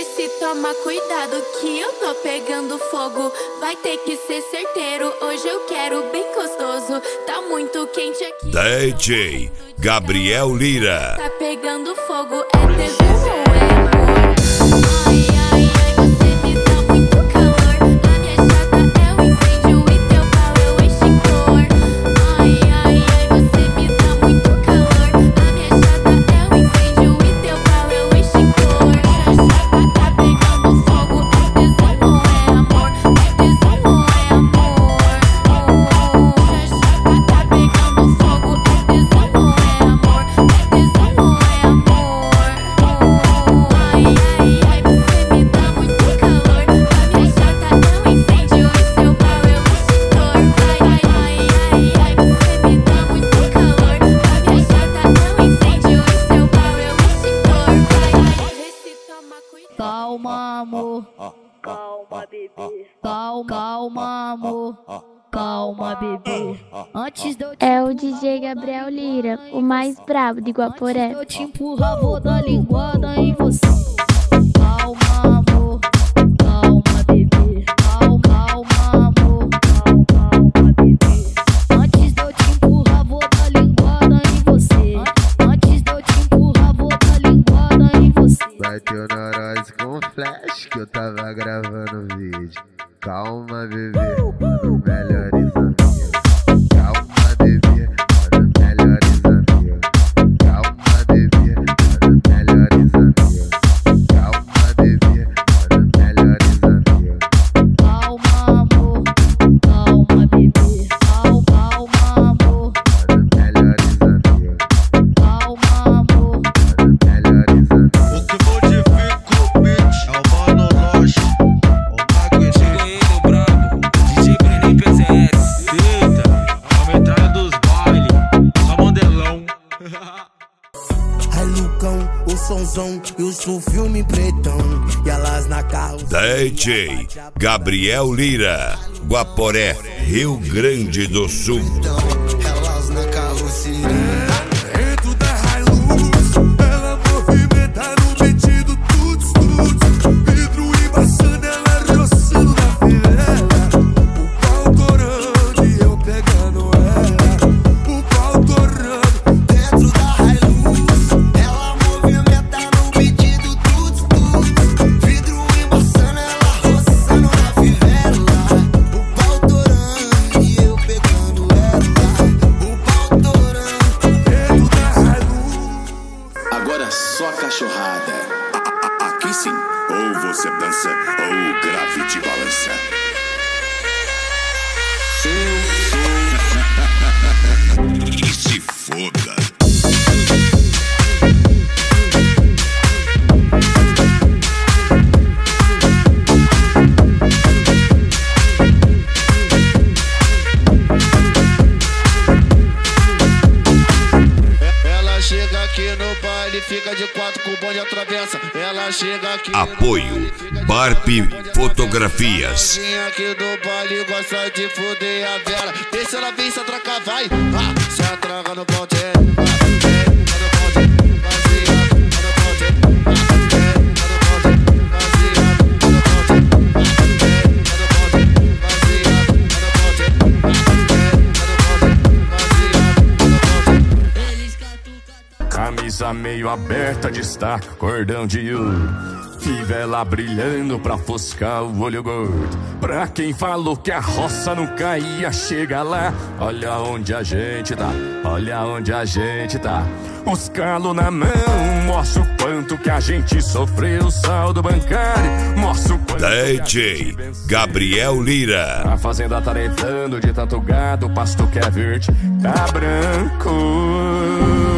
se toma cuidado que eu tô pegando fogo. Vai ter que ser certeiro, hoje eu quero bem gostoso. Tá muito quente aqui. DJ Gabriel Lira. Tá pegando fogo, é tesão ou é amor? Ai, ai, ai, você me dá muito calor. A minha chata é um incêndio e teu pau é o extintor. Ai, ai, ai, você me dá muito calor. A minha chata é um incêndio e teu pau é o extintor. Chata tá pegando fogo, é tesão ou é amor? É tesão ou é amor? Chata tá pegando fogo, é tesão ou é amor? É tesão ou é amor? Ai, ai, ai, você me dá muito calor. A minha chata é um incêndio e seu pau é o extintor. Ai, ai, ai, ai, você me dá muito calor. A minha chata é um incêndio e seu pau é o extintor. Ai, ai, vê se toma cuidado. Calma, amor. Calma, bebê. Calma, amor. Calma, bebê. Antes de eu te É o DJ Gabriel Lira, o mais brabo de Guaporé. eu te empurrar, vou dar linguada em você. Calma, amor. Calma, bebê. Calma, amor. Calma, bebê. Antes de eu te empurrar, vou dar linguada em você. Antes de eu te empurrar, vou dar linguada em você. Bateu na nós com flash que eu tava gravando vídeo. Calma, bebê, mano, melhores amigos. Calma, bebê, mano, melhores amigos. Calma, bebê, mano, melhores amigos. Calma, bebê, mano, melhores amigos. Calma, amor. Calma, bebê. Calma, amor. Mano, melhores amigos. Calma, amor. Mano, melhores amigos. O que modifica o beat é o Mano Loche, o Magneto. Cheguei no brabo, DJ Brenin PCS. Eita, a metralha dos baile, só modelão. Ai, Lucão, o sonzão e o filme pretão. E elas na carro. DJ Gabriel Lira. Guaporé, Rio Grande do Sul. Elas na carroceria. Dentro da Hilux, ela movimenta no metido tudo, tudo. Vidro embaçando, ela roçando na filela. O pau torando e eu pegando ela. O pau torando. Dentro da Hilux, ela movimenta no pedido tudo, tudo. Vidro embaçando, ela roçando na fivela. O pau torando e eu pegando ela. O pau torando. Dentro da Hilux. Agora só cachorrada. Aqui sim. Ou você dança, ou o grave te balança. E se foda. Ela chega aqui no baile, fica de quatro com o bonde atravessa. Ela chega aqui. Apoio Barp Fotografias. Novinha aqui do baile gosta de fuder a vela. Deixa ela vir, se atracar, vai. Se atraca no bonde. Camisa meio aberta, destaca cordão de ouro. Fivela brilhando pra ofuscar o olho gordo. Pra quem falou que a roça não caía, chega lá. Olha onde a gente tá, olha onde a gente tá. Os calos na mão, mostra o quanto que a gente sofreu. O saldo bancário, mostra o quanto DJ Gabriel Lira. a fazenda tarefando de tanto gado. O pasto que é verde tá branco.